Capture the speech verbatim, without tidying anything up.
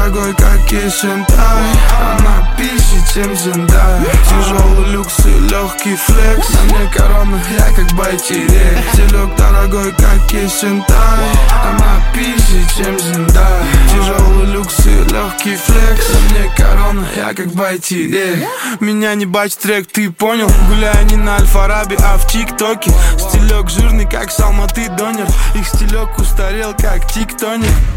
дорогой, как Кишинтай. Она пище, чем Зиндай. Тяжелый люкс и легкий флекс. На мне корона, я как байтерек. Телек дорогой, как Кишинтай. Она пище, чем Зиндай. Тяжелый люкс и легкий флекс. На мне корона, я как байтерек. Меня не бач-трек, ты понял? Гуляю не на Альфараби, а в ТикТоке. Стилек жирный, как Салматы Донер. Их стилек устарел, как тиктоник.